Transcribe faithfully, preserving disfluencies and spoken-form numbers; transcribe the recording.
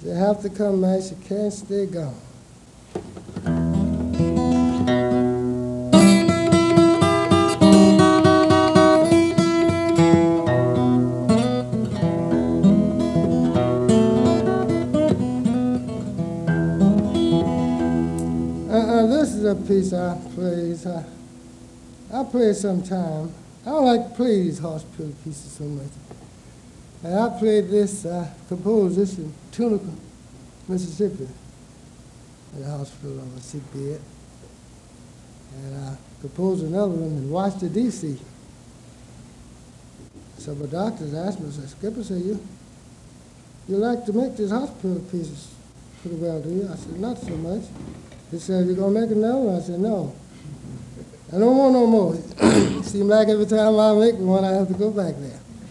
She have to come, man. She can't stay gone. Uh-uh, this is a piece I plays. I, I play it sometime. I don't like to play these hospital pieces so much. And I played this, I composed this in Tunica, Mississippi, in the hospital on a sick bed. And I composed another one in Washington, D C So my doctors asked me, I said, Skipper, say you, you like to make these hospital pieces pretty well, do you? I said, not so much. He said, you gonna make another one? I said, no. I don't want no more. Seems like every time I make one, I have to go back there.